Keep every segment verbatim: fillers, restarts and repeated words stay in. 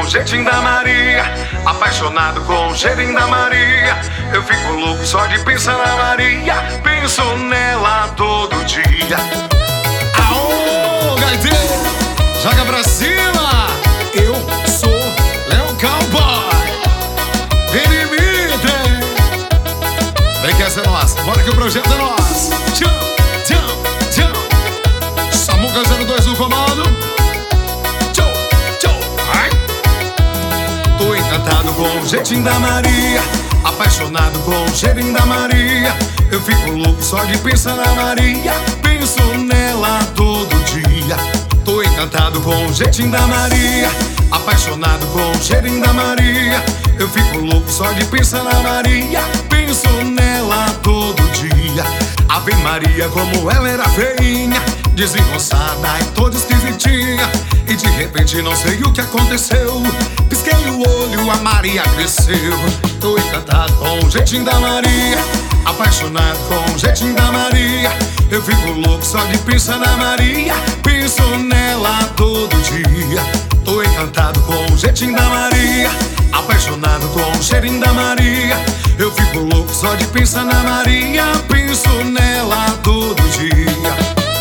jeitinho da Maria, apaixonado com o cheirinho da Maria. Eu fico louco só de pensar na Maria, penso nela todo dia. Aô, gaiteiro, joga pra cima. Eu sou Léo Cowboy. Vem me imite. Vem que essa é nossa, bora que o projeto é nosso. Tchau, tchau, tchau. Samuca zero dois no comando. Tchau, tchau, ai. Tô encantado com o jeitinho da Maria, apaixonado com o cheirinho da Maria. Eu fico louco só de pensar na Maria, penso nela todo dia. Tô encantado com o jeitinho da Maria, apaixonado com o cheirinho da Maria. Eu fico louco só de pensar na Maria, penso nela todo dia. Ave Maria, como ela era feinha, desengonçada e toda esquisitinha. E de repente não sei o que aconteceu, pisquei o olho, a Maria cresceu. Tô encantado com o jeitinho da Maria, apaixonado com o jeitinho da Maria. Eu fico louco só de pensar na Maria, penso nela todo dia. Tô encantado com o jeitinho da Maria, apaixonado com o cheirinho da Maria. Eu fico louco só de pensar na Maria, penso nela todo dia.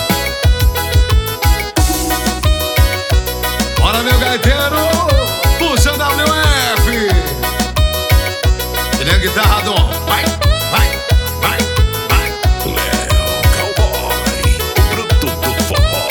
Bora, meu gaiteiro, puxa W F. Ele é guitarra, Dom. Vai, vai, vai, vai. Léo Cowboy, o bruto do forró.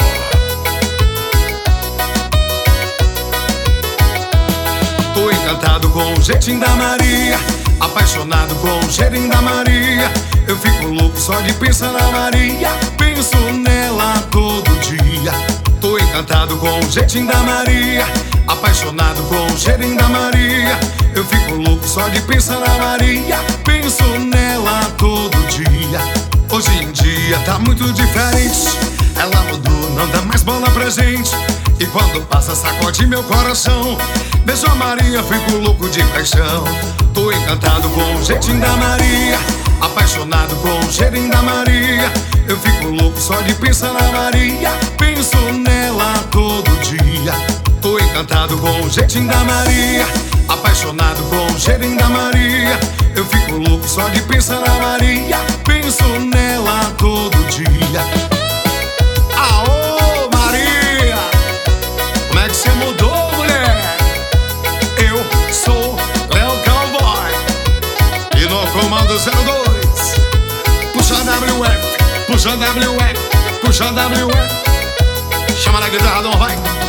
Tô encantado com o jeitinho da Maria, apaixonado com o cheirinho da Maria. Eu fico louco só de pensar na Maria, penso nela todo dia. Tô encantado com o jeitinho da Maria, apaixonado com o cheirinho da Maria. Eu fico louco só de pensar na Maria, penso nela todo dia. Hoje em dia tá muito diferente, ela mudou, não dá mais bola pra gente. E quando passa sacode meu coração, beijo a Maria, fico louco de paixão. Tô encantado com o jeitinho da Maria, apaixonado com o cheirinho da Maria. Eu fico louco só de pensar na Maria, penso nela todo dia. Tô encantado com o jeitinho da Maria, apaixonado com o cheirinho da Maria. Eu fico louco só de pensar na Maria, penso nela todo dia. Aô, Maria, como é que você mudou, mulher? Eu sou Léo Cowboy. E no comando zero dois, puxa W F, puxa W F, puxa W F. Chama na guitarra, Dom, vai.